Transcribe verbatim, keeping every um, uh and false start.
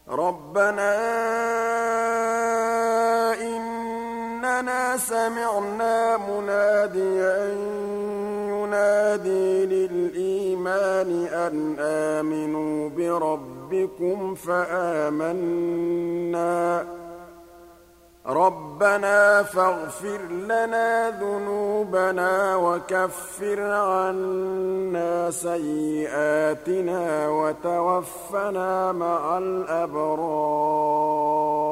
رَبَّنَا إِنَّنَا سَمِعْنَا مُنَادِيًا يُنَادِي لِلْإِيمَانِ أَنْ آمِنُوا بِرَبِّكُمْ فَآمَنَّا ۚ رَبَّنَا فَاغْفِرْ لَنَا ذُنُوبَنَا وَكَفِّرْ عَنَّا سَيِّئَاتِنَا وَتَوَفَّنَا مَعَ الْأَبْرَارِ